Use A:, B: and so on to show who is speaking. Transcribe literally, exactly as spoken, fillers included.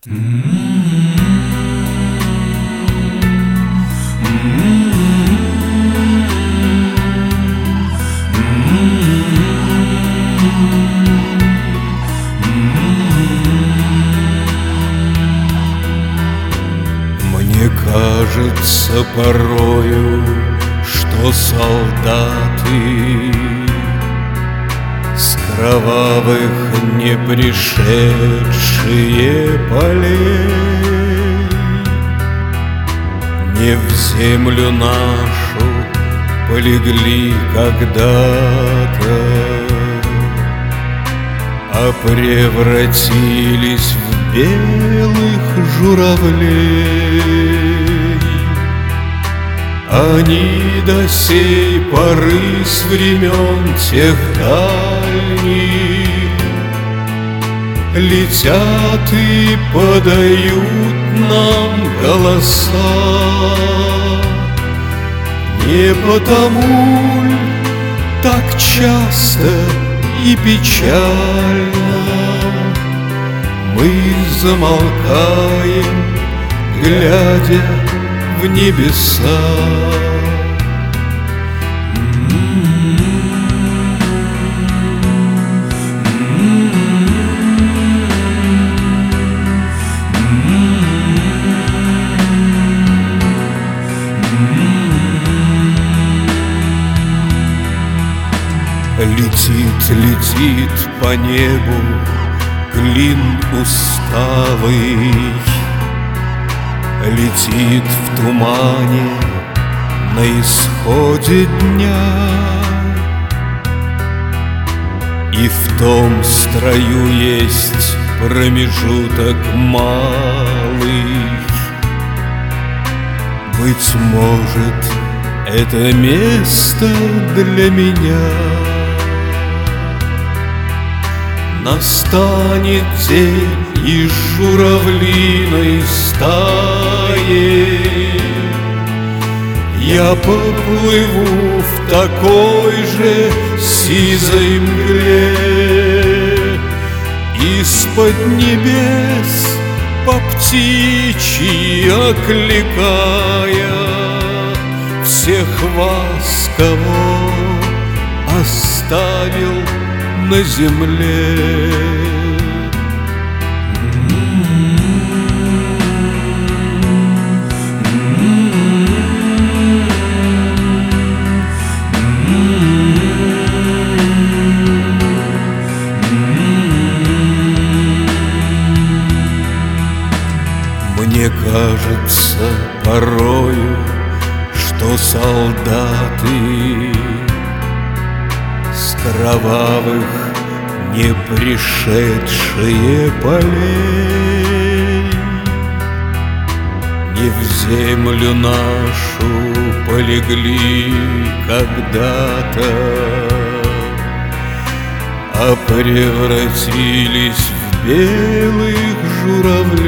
A: Мне кажется порою, что солдаты с кровавых не пришедшие полей не в землю нашу полегли когда-то, а превратились в белых журавлей. Они до сей поры с времен тех дальних летят и подают нам голоса. Не потому ль так часто и печально мы замолкаем, глядя в небеса? Летит, летит по небу клин усталый, летит в тумане на исходе дня, и в том строю есть промежуток малый. Быть может, это место для меня. Настанет день, и журавлиной стаей я поплыву в такой же сизой мгле, из-под небес по птичьи окликая всех вас, кого оставил на земле. Мне кажется порою, что солдаты с кровавых не пришедшие полей не в землю нашу полегли когда-то, а превратились в белых журавлей.